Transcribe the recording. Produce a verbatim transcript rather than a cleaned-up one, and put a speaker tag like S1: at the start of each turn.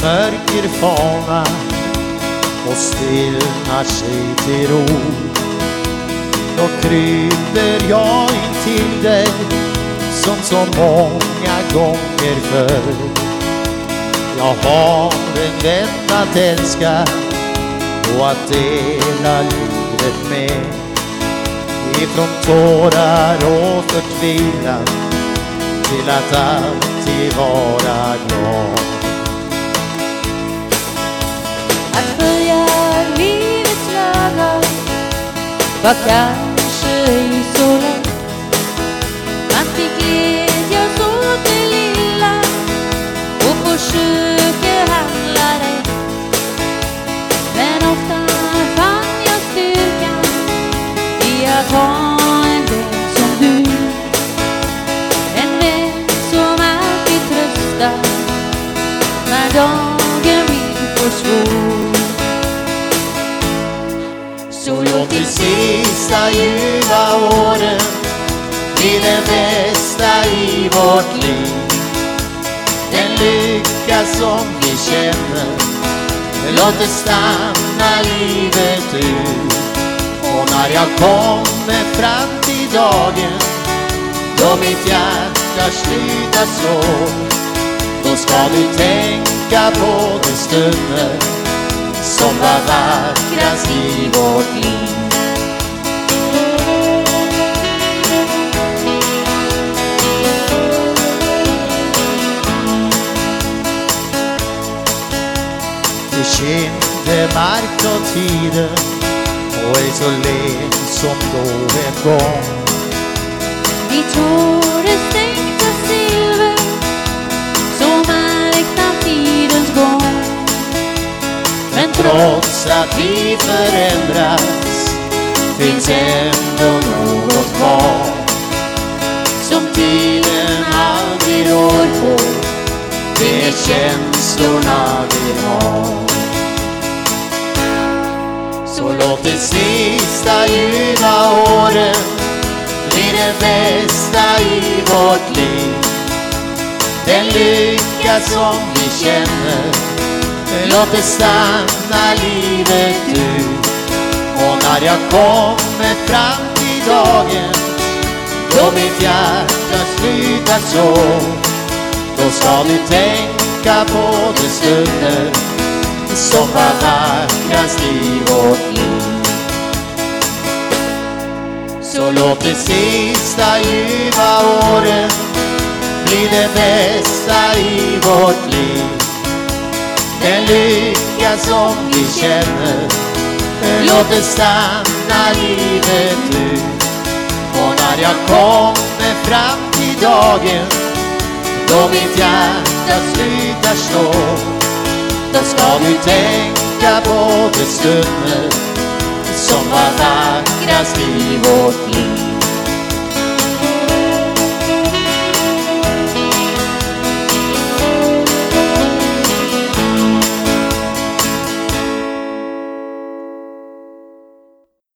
S1: mörker falna och stillnar sig till ro, då kryper jag in till dig som så många gånger förr. Jag har en vän att älska och att dela livet med, ifrån tårar och förtvivlan till att alltid vara glad.
S2: Att följa livets lagar var kanske ej så lätt. Man fick glädjas åt det lilla och försöka handla rätt. Men ofta fann jag styrkan i att ha en vän som du, en vän som alltid tröstar när dagen blir för svår.
S1: Så låt de sista ljuva åren bli det bästa i vårt liv. Den lycka som vi känner, låt det stanna livet ut. Och när jag kommer fram till dagen då mitt hjärta slutar slå, då ska du tänka på de stunder som var vackrast i vårt liv. Du kände mark och tiden och är så len som då en gång.
S2: Ditt hår är stängt av silver som märkt av tidens gång.
S1: Men trots att vi förändras finns ändå något kvar som tiden aldrig rår på. Det är känslorna vi har. Så låt de sista ljuva åren bli det bästa i vårt liv. Den lycka som vi känner, låt det stanna livet ut. Och när jag kommer fram till dagen då mitt hjärta slutar slå, då ska du tänka på de stunder som var vackrast i vårt liv. Så låt de sista ljuva åren bli det bästa i vårt liv. Den lycka som vi känner, låt det stanna livet ut. Och när jag kommer fram till dagen då mitt hjärta slutar slå, då ska du tänka på de stunder som var vackrast i vårt liv.